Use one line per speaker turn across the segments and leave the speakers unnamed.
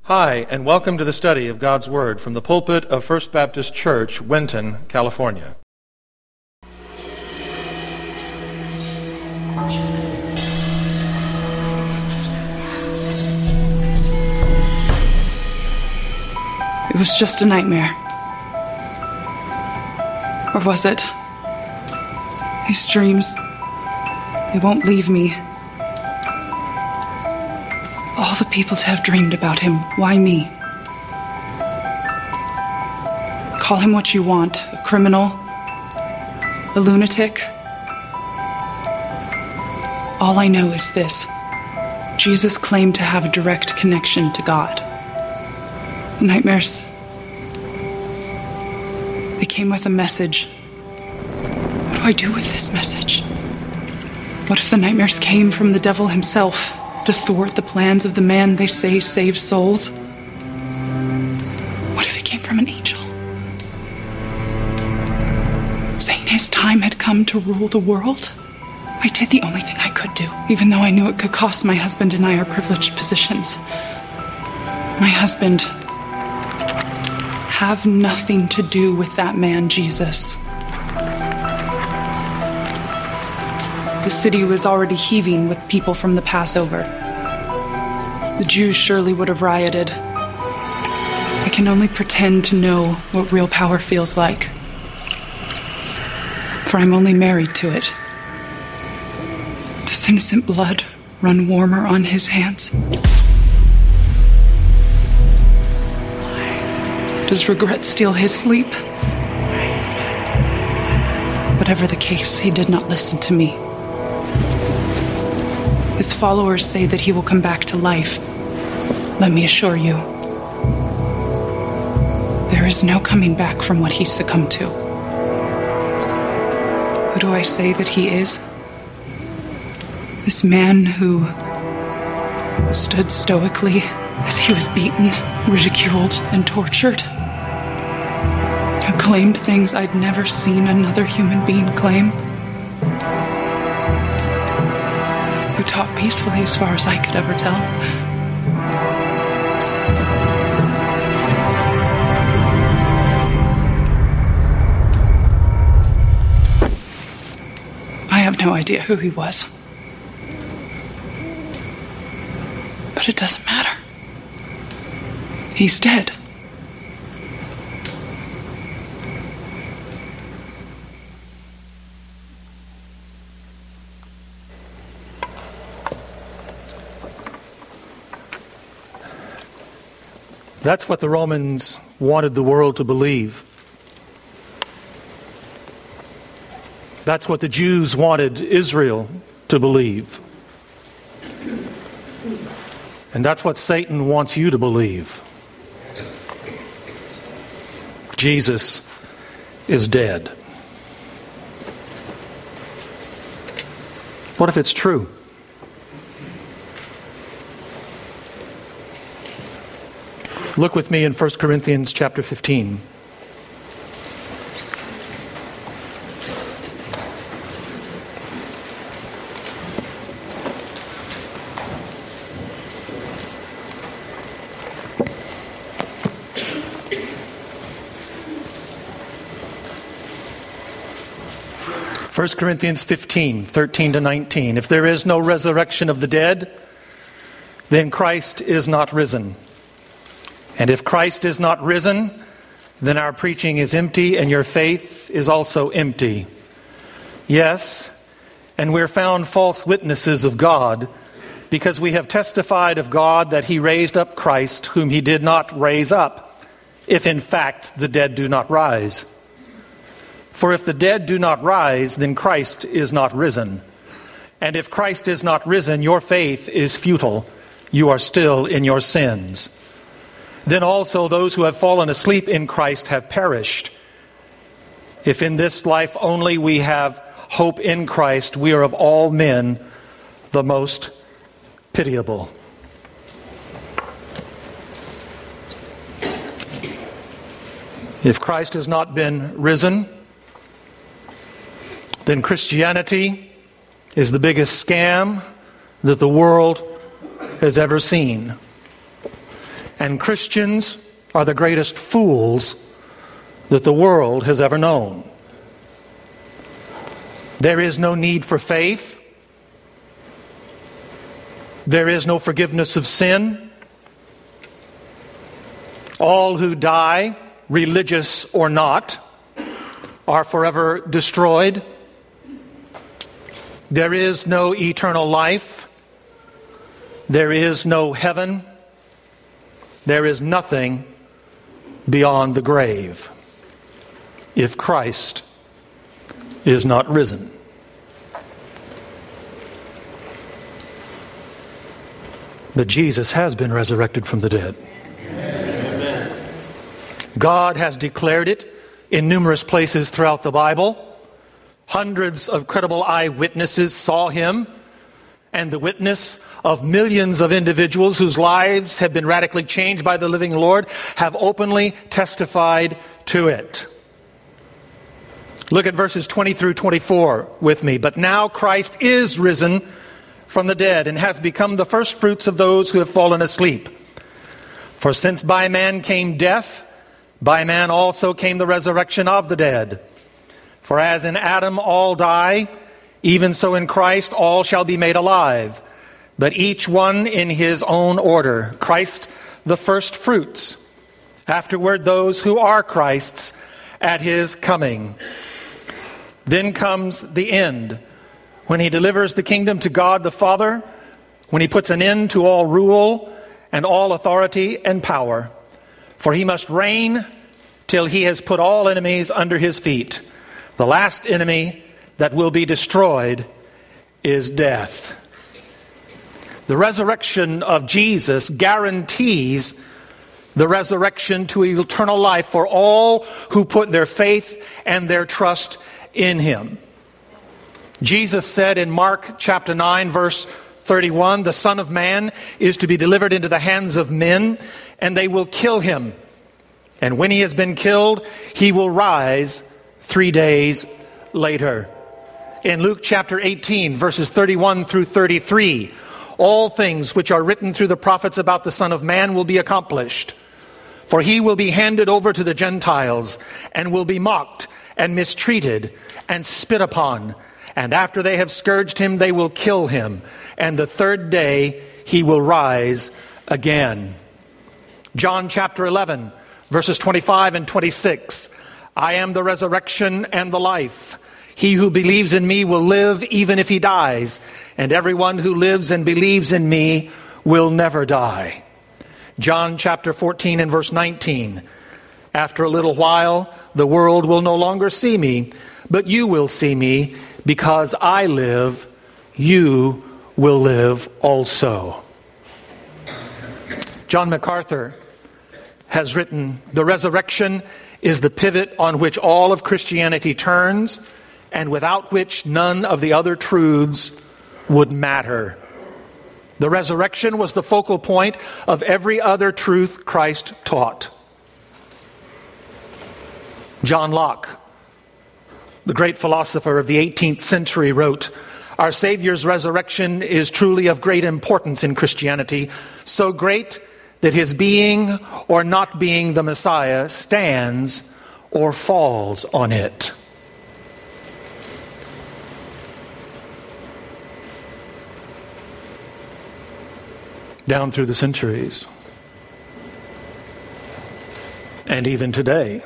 Hi, and welcome to the study of God's Word from the pulpit of First Baptist Church, Winton, California.
It was just a nightmare. Or was it? These dreams, they won't leave me. All the people have dreamed about him. Why me? Call him what you want. A criminal? A lunatic? All I know is this. Jesus claimed to have a direct connection to God. Nightmares, they came with a message. What do I do with this message? What if the nightmares came from the devil himself to thwart the plans of the man they say saves souls? What if it came from an angel, saying his time had come to rule the world? I did the only thing I could do, even though I knew it could cost my husband and I our privileged positions. My husband have nothing to do with that man, Jesus. The city was already heaving with people from the Passover. The Jews surely would have rioted. I can only pretend to know what real power feels like, for I'm only married to it. Does innocent blood run warmer on his hands? Does regret steal his sleep? Whatever the case, he did not listen to me. His followers say that he will come back to life. Let me assure you, there is no coming back from what he succumbed to. Who do I say that he is? This man who stood stoically as he was beaten, ridiculed, and tortured. Who claimed things I'd never seen another human being claim. Who taught peacefully as far as I could ever tell. I have no idea who he was. But it doesn't matter. He's dead.
That's what the Romans wanted the world to believe. That's what the Jews wanted Israel to believe. And that's what Satan wants you to believe. Jesus is dead. What if it's true? Look with me in 1 Corinthians chapter 15. First Corinthians 15, 13 to 19. If there is no resurrection of the dead, then Christ is not risen. And if Christ is not risen, then our preaching is empty and your faith is also empty. Yes, and we're found false witnesses of God, because we have testified of God that he raised up Christ, whom he did not raise up, if in fact the dead do not rise. For if the dead do not rise, then Christ is not risen. And if Christ is not risen, your faith is futile. You are still in your sins. Then also those who have fallen asleep in Christ have perished. If in this life only we have hope in Christ, we are of all men the most pitiable. If Christ has not been risen, then Christianity is the biggest scam that the world has ever seen. And Christians are the greatest fools that the world has ever known. There is no need for faith. There is no forgiveness of sin. All who die, religious or not, are forever destroyed. There is no eternal life. There is no heaven. There is nothing beyond the grave if Christ is not risen. But Jesus has been resurrected from the dead. Amen. God has declared it in numerous places throughout the Bible. Hundreds of credible eyewitnesses saw him, and the witness of millions of individuals whose lives have been radically changed by the living Lord have openly testified to it. Look at verses 20 through 24 with me. But now Christ is risen from the dead and has become the first fruits of those who have fallen asleep. For since by man came death, by man also came the resurrection of the dead. For as in Adam all die, even so in Christ all shall be made alive, but each one in his own order. Christ the first fruits, afterward those who are Christ's at his coming. Then comes the end, when he delivers the kingdom to God the Father, when he puts an end to all rule and all authority and power. For he must reign till he has put all enemies under his feet. The last enemy that will be destroyed is death. The resurrection of Jesus guarantees the resurrection to eternal life for all who put their faith and their trust in him. Jesus said in Mark chapter 9, verse 31, the Son of Man is to be delivered into the hands of men, and they will kill him. And when he has been killed, he will rise 3 days later. In Luke chapter 18, verses 31 through 33, all things which are written through the prophets about the Son of Man will be accomplished. For he will be handed over to the Gentiles, and will be mocked and mistreated and spit upon. And after they have scourged him, they will kill him. And the third day he will rise again. John chapter 11, verses 25 and 26. I am the resurrection and the life. He who believes in me will live even if he dies, and everyone who lives and believes in me will never die. John chapter 14 and verse 19. After a little while, the world will no longer see me, but you will see me. Because I live, you will live also. John MacArthur has written, the resurrection is the pivot on which all of Christianity turns, and without which none of the other truths would matter. The resurrection was the focal point of every other truth Christ taught. John Locke, the great philosopher of the 18th century, wrote, our Savior's resurrection is truly of great importance in Christianity, so great that his being or not being the Messiah stands or falls on it. Down through the centuries, and even today,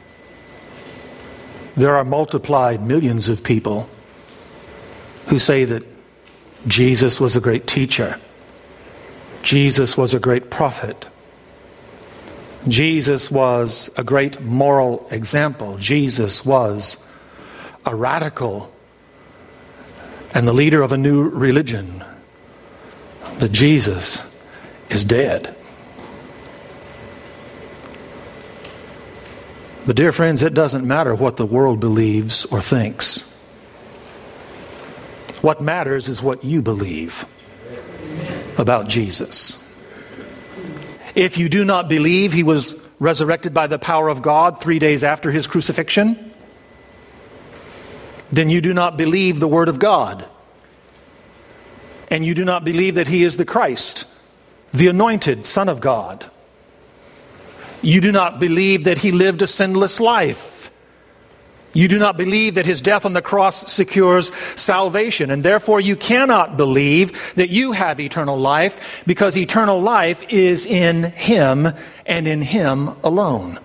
there are multiplied millions of people who say that Jesus was a great teacher. Jesus was a great prophet. Jesus was a great moral example. Jesus was a radical and the leader of a new religion. But Jesus is dead. But dear friends, it doesn't matter what the world believes or thinks. What matters is what you believe about Jesus. If you do not believe he was resurrected by the power of God 3 days after his crucifixion, then you do not believe the Word of God. And you do not believe that he is the Christ, the anointed Son of God, You do not believe that he lived a sinless life. You do not believe that his death on the cross secures salvation, and therefore you cannot believe that you have eternal life, because eternal life is in him and in him alone.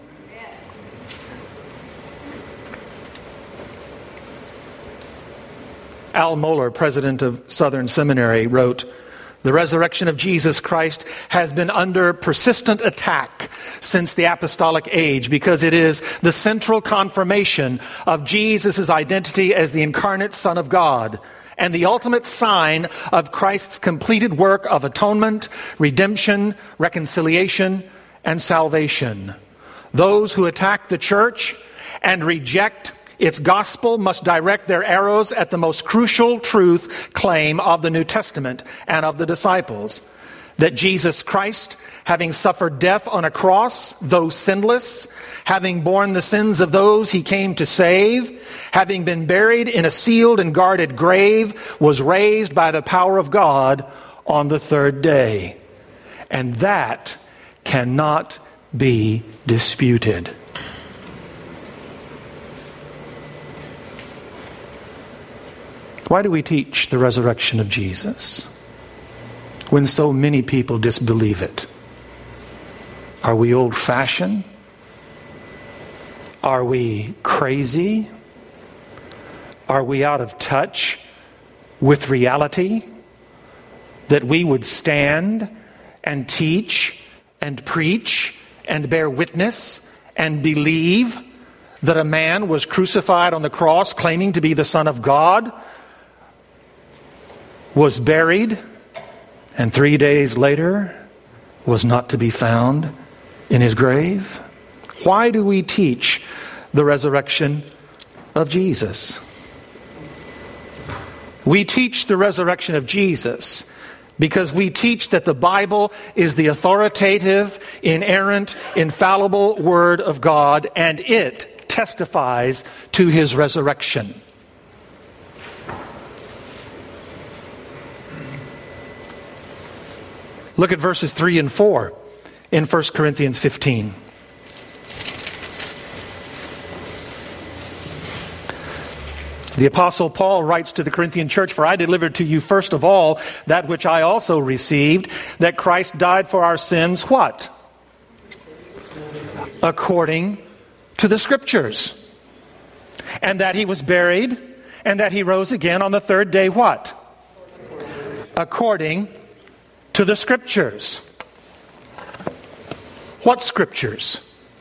Al Mohler, president of Southern Seminary, wrote, "The resurrection of Jesus Christ has been under persistent attack since the apostolic age, because it is the central confirmation of Jesus' identity as the incarnate Son of God and the ultimate sign of Christ's completed work of atonement, redemption, reconciliation, and salvation. Those who attack the church and reject its gospel must direct their arrows at the most crucial truth claim of the New Testament and of the disciples, that Jesus Christ, having suffered death on a cross, though sinless, having borne the sins of those he came to save, having been buried in a sealed and guarded grave, was raised by the power of God on the third day. And that cannot be disputed." Why do we teach the resurrection of Jesus when so many people disbelieve it? Are we old-fashioned? Are we crazy? Are we out of touch with reality? That we would stand and teach and preach and bear witness and believe that a man was crucified on the cross claiming to be the Son of God, was buried, and 3 days later was not to be found in his grave? Why do we teach the resurrection of Jesus? We teach the resurrection of Jesus because we teach that the Bible is the authoritative, inerrant, infallible Word of God, and it testifies to his resurrection. Look at verses 3 and 4 in 1 Corinthians 15. The Apostle Paul writes to the Corinthian church, "For I delivered to you first of all that which I also received, that Christ died for our sins," what? "According to the Scriptures. And that he was buried, and that he rose again on the third day," what? "According to the Scriptures." What Scriptures?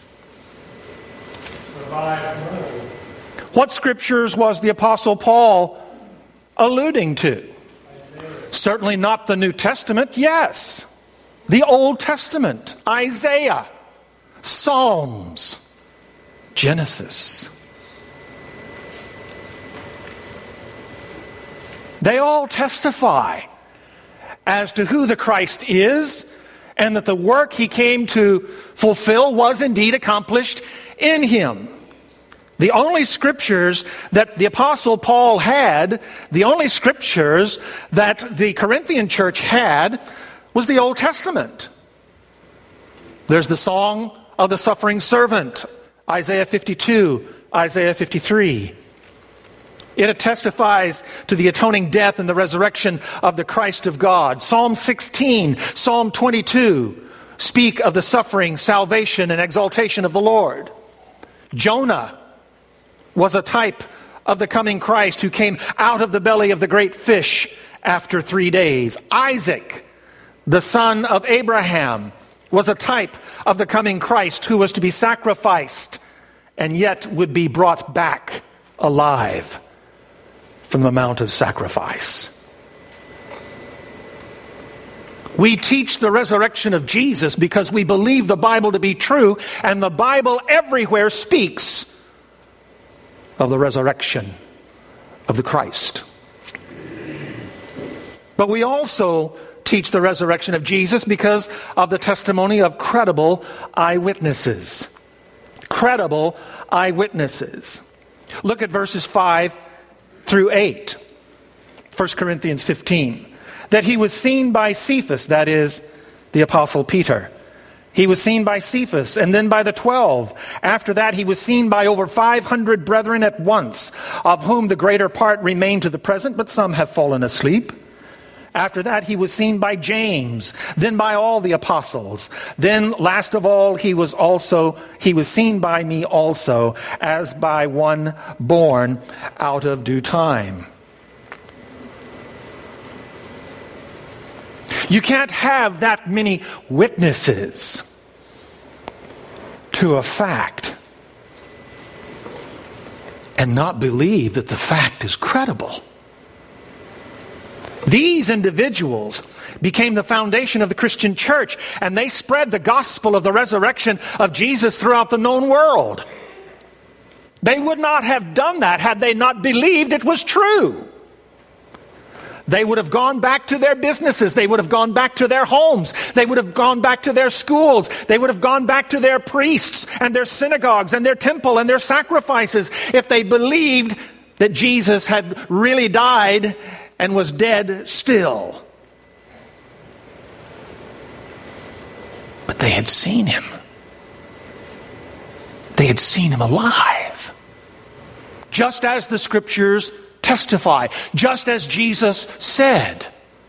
What Scriptures was the Apostle Paul alluding to? Certainly not the New Testament. Yes, the Old Testament. Isaiah, Psalms, Genesis. They all testify as to who the Christ is, and that the work he came to fulfill was indeed accomplished in him. The only scriptures that the Apostle Paul had, the only scriptures that the Corinthian church had, was the Old Testament. There's the song of the suffering servant, Isaiah 52, Isaiah 53. It testifies to the atoning death and the resurrection of the Christ of God. Psalm 16, Psalm 22 speak of the suffering, salvation, and exaltation of the Lord. Jonah was a type of the coming Christ who came out of the belly of the great fish after 3 days. Isaac, the son of Abraham, was a type of the coming Christ who was to be sacrificed and yet would be brought back alive from the Mount of Sacrifice. We teach the resurrection of Jesus because we believe the Bible to be true, and the Bible everywhere speaks of the resurrection of the Christ. But we also teach the resurrection of Jesus because of the testimony of credible eyewitnesses. Credible eyewitnesses. Look at verses 5 through 8, 1 Corinthians 15. That he was seen by Cephas, that is, the Apostle Peter, He was seen by Cephas and then by the 12. After that, he was seen by over 500 brethren at once, of whom the greater part remain to the present, but some have fallen asleep. After that, he was seen by James, then by all the apostles. Then, last of all, he was seen by me also, as by one born out of due time. You can't have that many witnesses to a fact and not believe that the fact is credible. These individuals became the foundation of the Christian church, and they spread the gospel of the resurrection of Jesus throughout the known world. They would not have done that had they not believed it was true. They would have gone back to their businesses. They would have gone back to their homes. They would have gone back to their schools. They would have gone back to their priests and their synagogues and their temple and their sacrifices if they believed that Jesus had really died and was dead still. But they had seen him. They had seen him alive. Just as the scriptures testify, just as Jesus said.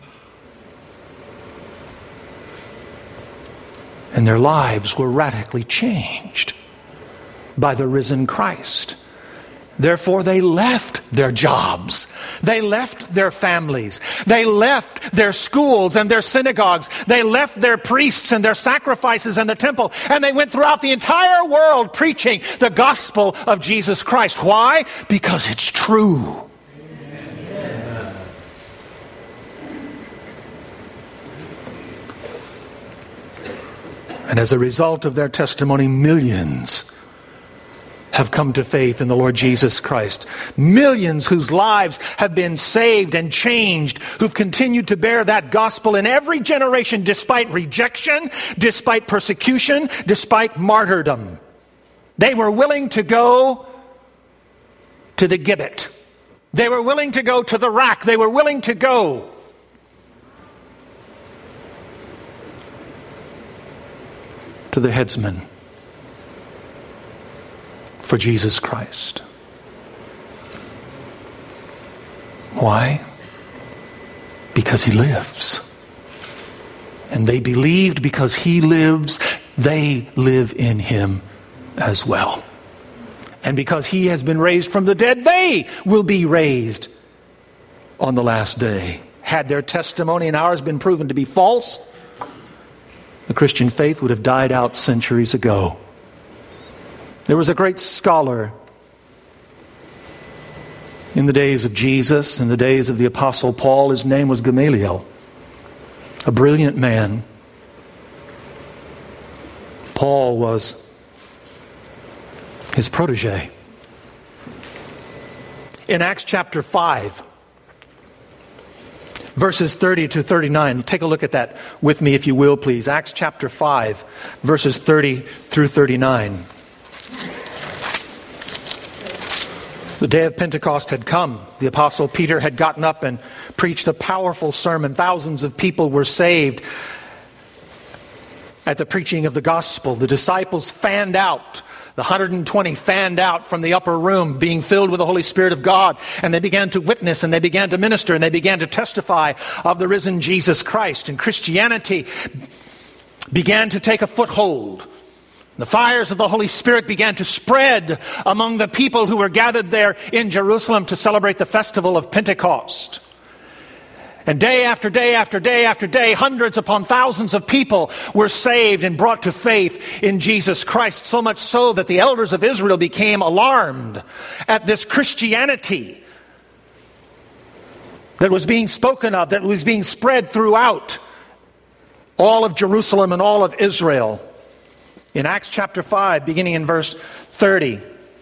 And their lives were radically changed by the risen Christ. Therefore, they left their jobs. They left their families. They left their schools and their synagogues. They left their priests and their sacrifices and the temple. And they went throughout the entire world preaching the gospel of Jesus Christ. Why? Because it's true. And as a result of their testimony, millions have come to faith in the Lord Jesus Christ. Millions whose lives have been saved and changed, who've continued to bear that gospel in every generation despite rejection, despite persecution, despite martyrdom. They were willing to go to the gibbet. They were willing to go to the rack. They were willing to go to the headsman for Jesus Christ. Why? Because he lives. And they believed because he lives, they live in him as well. And because he has been raised from the dead, they will be raised on the last day. Had their testimony and ours been proven to be false, the Christian faith would have died out centuries ago. There was a great scholar in the days of Jesus, in the days of the Apostle Paul. His name was Gamaliel, a brilliant man. Paul was his protege. In Acts chapter 5, verses 30 to 39. Take a look at that with me, if you will, please. Acts chapter 5, verses 30 through 39. The day of Pentecost had come. The Apostle Peter had gotten up and preached a powerful sermon. Thousands of people were saved at the preaching of the gospel. The disciples fanned out. The 120 fanned out from the upper room, being filled with the Holy Spirit of God, and they began to witness, and they began to minister, and they began to testify of the risen Jesus Christ. And Christianity began to take a foothold. The fires of the Holy Spirit began to spread among the people who were gathered there in Jerusalem to celebrate the festival of Pentecost. And day after day after day after day, hundreds upon thousands of people were saved and brought to faith in Jesus Christ. So much so that the elders of Israel became alarmed at this Christianity that was being spoken of, that was being spread throughout all of Jerusalem and all of Israel. In Acts chapter 5, beginning in verse 30.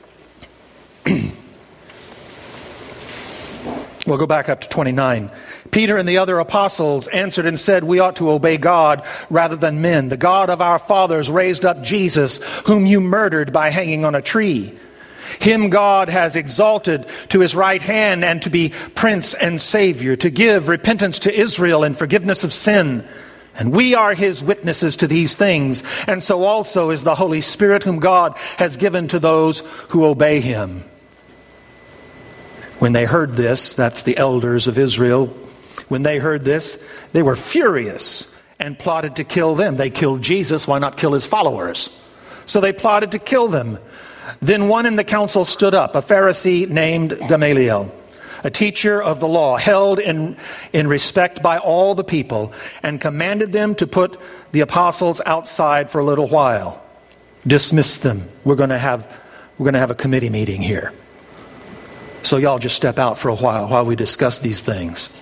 We'll go back up to 29. Peter and the other apostles answered and said, "We ought to obey God rather than men. The God of our fathers raised up Jesus, whom you murdered by hanging on a tree. Him God has exalted to his right hand and to be Prince and Savior, to give repentance to Israel and forgiveness of sin. And we are his witnesses to these things, and so also is the Holy Spirit whom God has given to those who obey him. When they heard this, that's the elders of Israel, when they heard this, they were furious and plotted to kill them. They killed Jesus, why not kill his followers? So they plotted to kill them. Then one in the council stood up, a Pharisee named Gamaliel, a teacher of the law, held in respect by all the people, and commanded them to put the apostles outside for a little while. Dismiss them. We're going to have a committee meeting here. So y'all just step out for a while we discuss these things.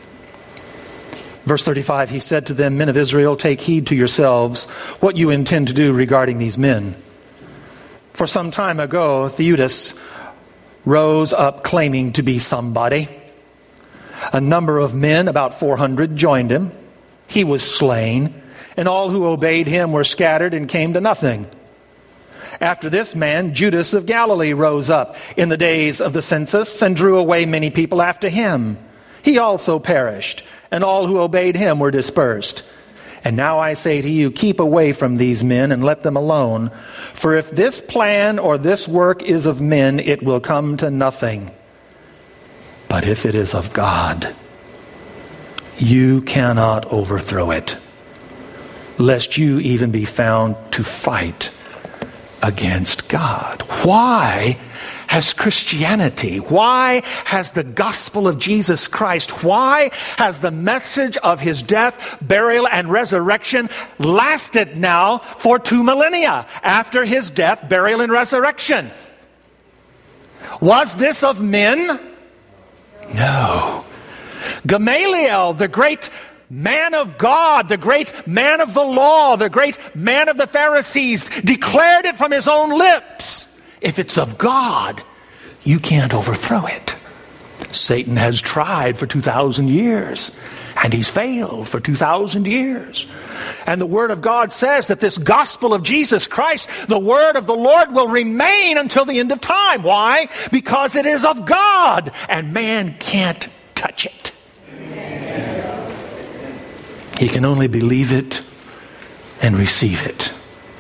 Verse 35, he said to them, "Men of Israel, take heed to yourselves what you intend to do regarding these men. For some time ago, Theudas rose up claiming to be somebody. A number of men, about 400, joined him. He was slain, and all who obeyed him were scattered and came to nothing. After this man, Judas of Galilee rose up in the days of the census and drew away many people after him. He also perished, and all who obeyed him were dispersed. And now I say to you, keep away from these men and let them alone. For if this plan or this work is of men, it will come to nothing. But if it is of God, you cannot overthrow it, lest you even be found to fight against God." Why has Christianity, why has the gospel of Jesus Christ, why has the message of his death, burial, and resurrection lasted now for 2 millennia after his death, burial, and resurrection? Was this of men? No. Gamaliel, the great man of God, the great man of the law, the great man of the Pharisees, declared it from his own lips. If it's of God, you can't overthrow it. Satan has tried for 2,000 years, and he's failed for 2,000 years. And the Word of God says that this gospel of Jesus Christ, the Word of the Lord, will remain until the end of time. Why? Because it is of God, and man can't touch it. He can only believe it and receive it.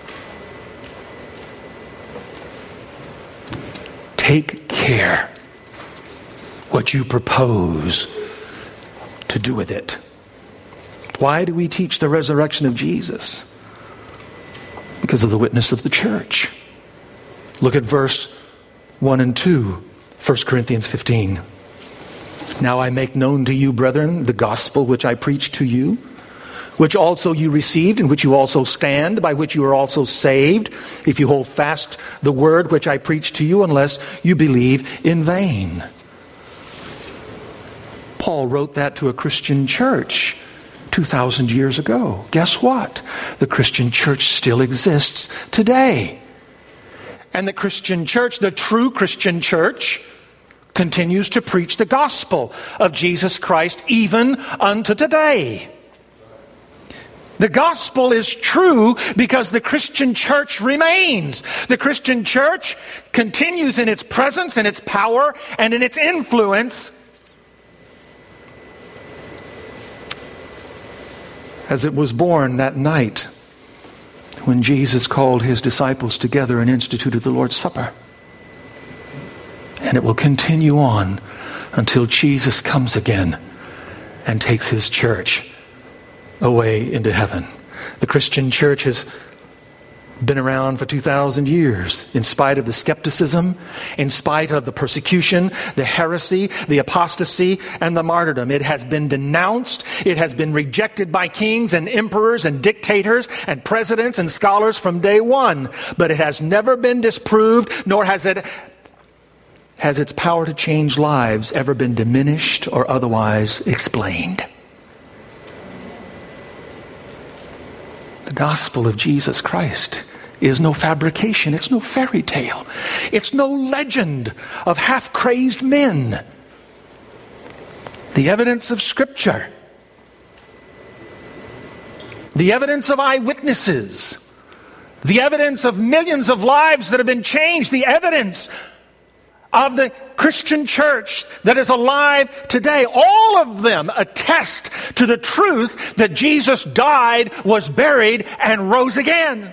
Take care what you propose to do with it. Why do we teach the resurrection of Jesus? Because of the witness of the church. Look at verse 1 and 2, 1 Corinthians 15. "Now I make known to you, brethren, the gospel which I preached to you, which also you received, in which you also stand, by which you are also saved, if you hold fast the word which I preached to you, unless you believe in vain." Paul wrote that to a Christian church 2,000 years ago. Guess what? The Christian church still exists today. And the Christian church, the true Christian church, continues to preach the gospel of Jesus Christ even unto today. The gospel is true because the Christian church remains. The Christian church continues in its presence, in its power, and in its influence as it was born that night when Jesus called his disciples together and instituted the Lord's Supper. And it will continue on until Jesus comes again and takes his church away into heaven. The Christian church has been around for 2,000 years in spite of the skepticism, in spite of the persecution, the heresy, the apostasy, and the martyrdom. It has been denounced. It has been rejected by kings and emperors and dictators and presidents and scholars from day one. But it has never been disproved, nor has its power to change lives ever been diminished or otherwise explained. The gospel of Jesus Christ is no fabrication. It's no fairy tale. It's no legend of half-crazed men. The evidence of Scripture, the evidence of eyewitnesses, the evidence of millions of lives that have been changed, the evidence of the Christian church that is alive today, all of them attest to the truth that Jesus died, was buried, and rose again.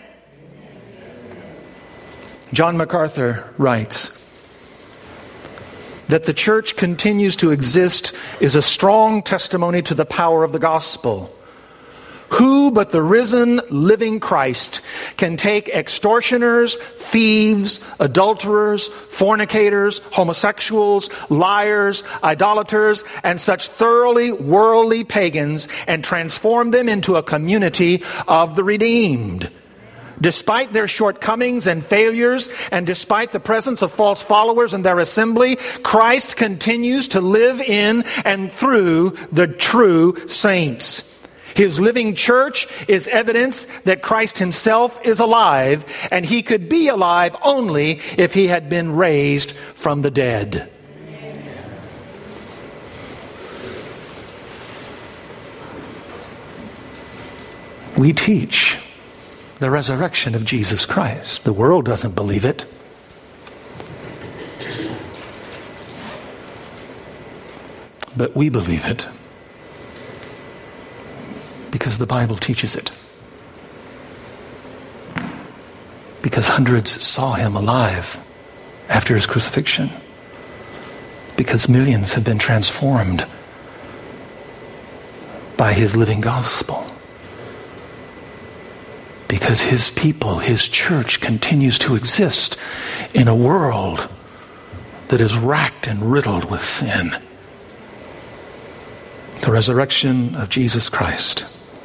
John MacArthur writes that the church continues to exist is a strong testimony to the power of the gospel. Who but the risen, living Christ can take extortioners, thieves, adulterers, fornicators, homosexuals, liars, idolaters, and such thoroughly worldly pagans and transform them into a community of the redeemed? Despite their shortcomings and failures, and despite the presence of false followers in their assembly, Christ continues to live in and through the true saints. His living church is evidence that Christ himself is alive, and he could be alive only if he had been raised from the dead. We teach the resurrection of Jesus Christ. The world doesn't believe it. But we believe it because the Bible teaches it. Because hundreds saw him alive after his crucifixion. Because millions have been transformed by his living gospel. Because his people, his church, continues to exist in a world that is racked and riddled with sin. The resurrection of Jesus Christ.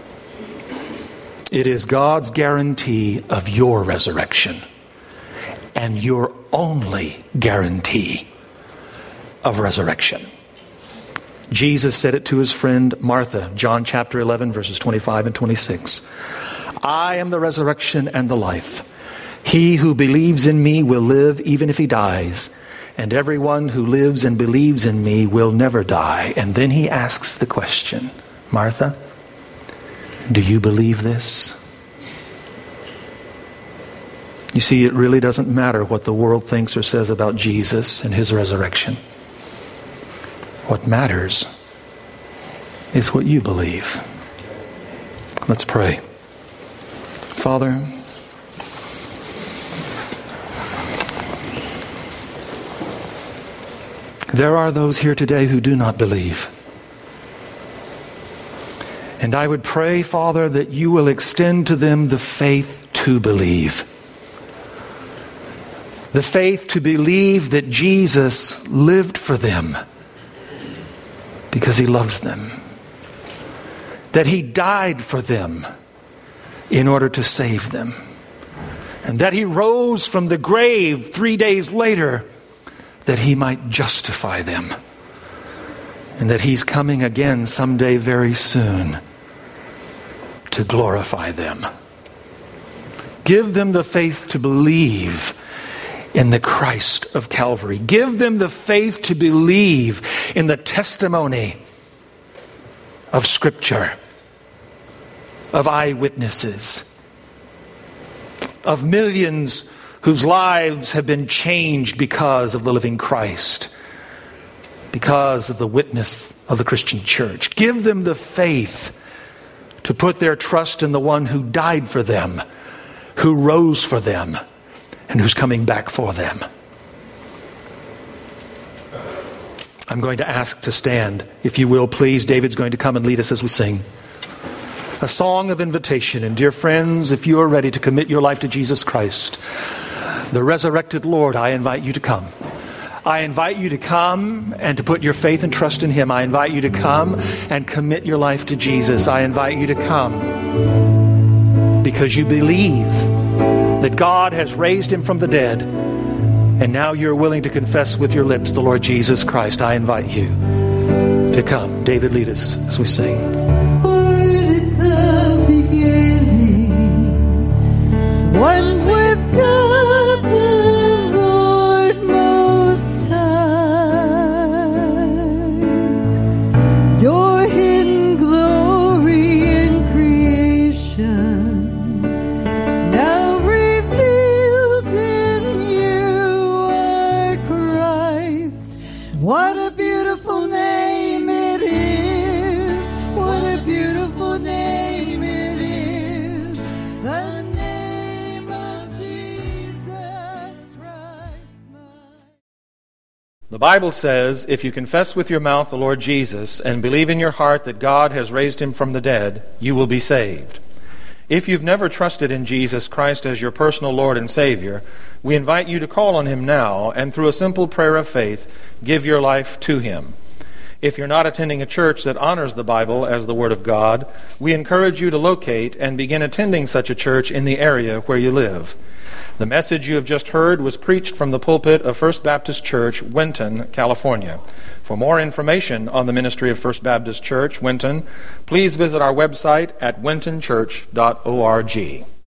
It is God's guarantee of your resurrection and your only guarantee of resurrection. Jesus said it to his friend Martha, John chapter 11, verses 25 and 26. I am the resurrection and the life. He who believes in me will live even if he dies, and everyone who lives and believes in me will never die. And then he asks the question, Martha, do you believe this? You see, it really doesn't matter what the world thinks or says about Jesus and his resurrection. What matters is what you believe. Let's pray. Father, there are those here today who do not believe. And I would pray, Father, that you will extend to them the faith to believe. The faith to believe that Jesus lived for them because he loves them. That he died for them in order to save them. And that he rose from the grave 3 days later that he might justify them. And that he's coming again someday very soon to glorify them. Give them the faith to believe in the Christ of Calvary. Give them the faith to believe in the testimony of Scripture, of eyewitnesses, of millions whose lives have been changed because of the living Christ, because of the witness of the Christian church. Give them the faith to put their trust in the one who died for them, who rose for them, and who's coming back for them. I'm going to ask to stand. If you will, please. David's going to come and lead us as we sing a song of invitation. And dear friends, if you are ready to commit your life to Jesus Christ, the resurrected Lord, I invite you to come. I invite you to come and to put your faith and trust in him. I invite you to come and commit your life to Jesus. I invite you to come because you believe that God has raised him from the dead, and now you're willing to confess with your lips the Lord Jesus Christ. I invite you to come. David, lead us as we sing.
Lord, at the beginning, one with God the Lord Most High, your hidden glory in creation, now revealed in you are Christ.
The Bible says, if you confess with your mouth the Lord Jesus and believe in your heart that God has raised him from the dead, you will be saved. If you've never trusted in Jesus Christ as your personal Lord and Savior, we invite you to call on him now and through a simple prayer of faith, give your life to him. If you're not attending a church that honors the Bible as the Word of God, we encourage you to locate and begin attending such a church in the area where you live. The message you have just heard was preached from the pulpit of First Baptist Church, Winton, California. For more information on the ministry of First Baptist Church, Winton, please visit our website at wintonchurch.org.